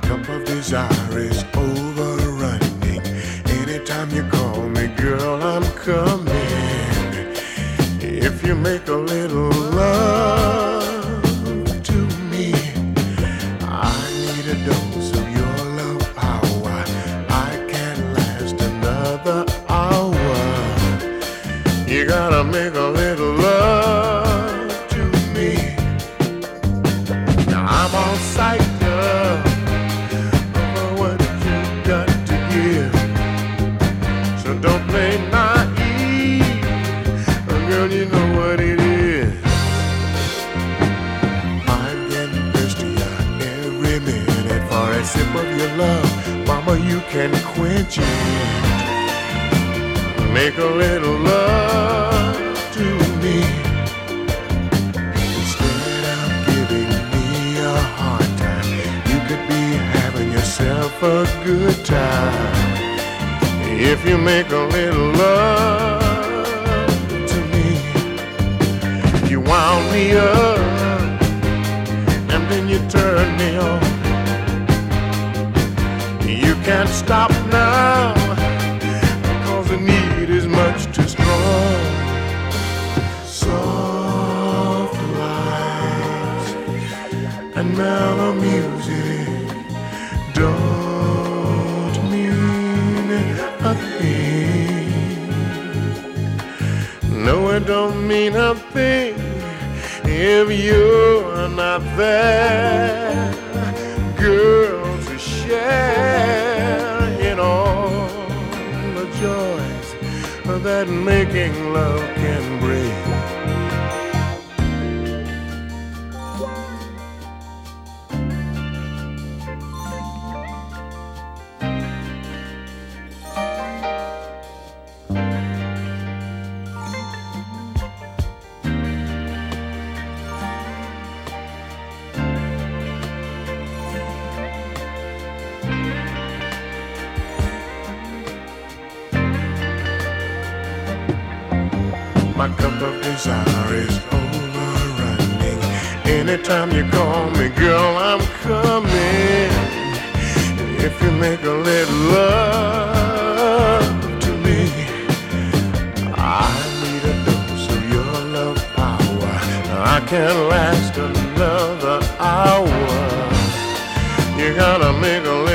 cup of desire is overrunning. Anytime you call me, girl, I'm coming. If you make a little love to me, I need a dose of your love power. I can't last another hour. You gotta make a little love to me. Now I'm all psyched up for what you got to give. So don't play naive, girl, you know what it is. I'm getting thirstier every minute for a sip of your love. Mama, you can quench it. Make a little love to me. Instead of giving me a hard time, you could be having yourself a good time. If you make a little love to me, you wound me up and then you turn me on. You can't stop now, cause the need is much too strong. Soft lights and mellow music don't mean a thing. No, it don't mean a thing if you're not there, girl, to share in all the joys that making love can bring. My cup of desire is overrunning. Anytime you call me, girl, I'm coming. If you make a little love to me, I need a dose of your love power. I can't last another hour. You gotta make a little